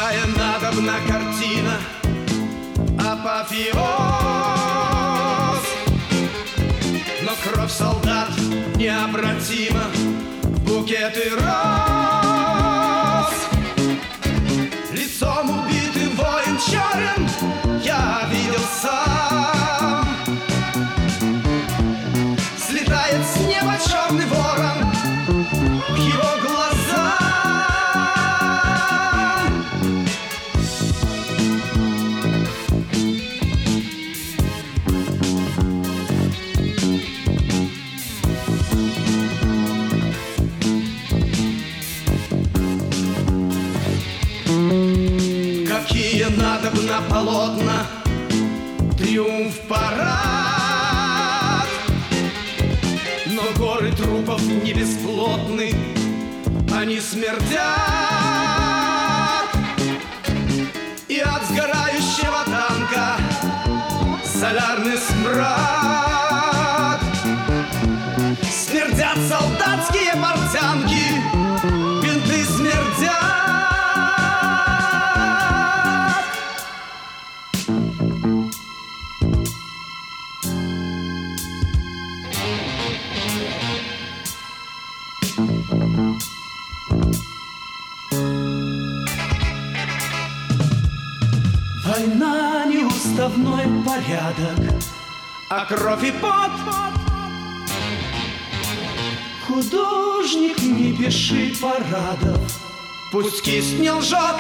Какая надобна картина, апофеоз. Но кровь солдат необратима, букеты роз. Лицом убитый воин черен я видел сам. Слетает с неба черный ворон к его глазам. Какие надобна полотна, триумф, парад. Но горы трупов не бесплотны, они смердят. И от сгорающего танка солярный смрад. Смердят солдатские портянки, бинты смердят. Война — неуставной порядок, а кровь и пот. Художник, не пиши парадов, пусть кисть не лжет.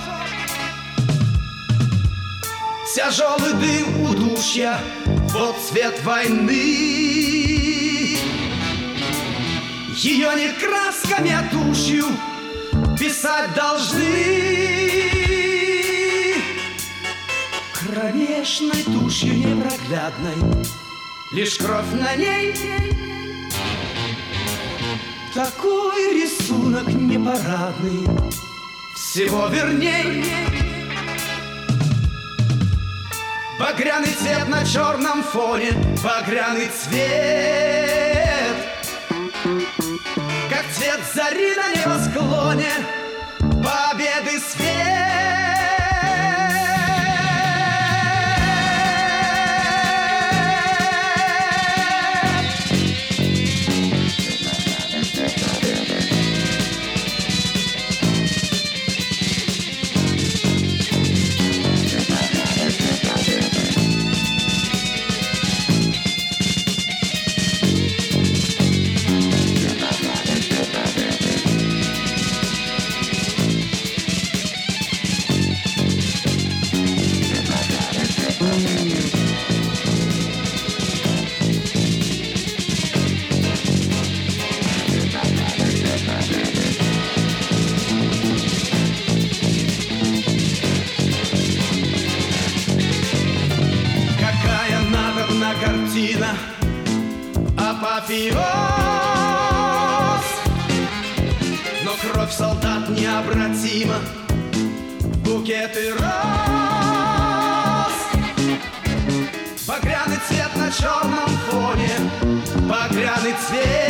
Тяжелый дым удушья, вот цвет войны. Ее не красками, а тушью писать должны. Кромешной тушью непроглядной, лишь кровь на ней. Такой рисунок непарадный, всего верней. Багряный цвет на черном фоне, багряный цвет, как цвет зари на небосклоне, победы свет. Какая надобна картина, апофеоз. Но кровь солдат необратима, букеты роз. Багряный цвет на черном фоне, багряный цвет.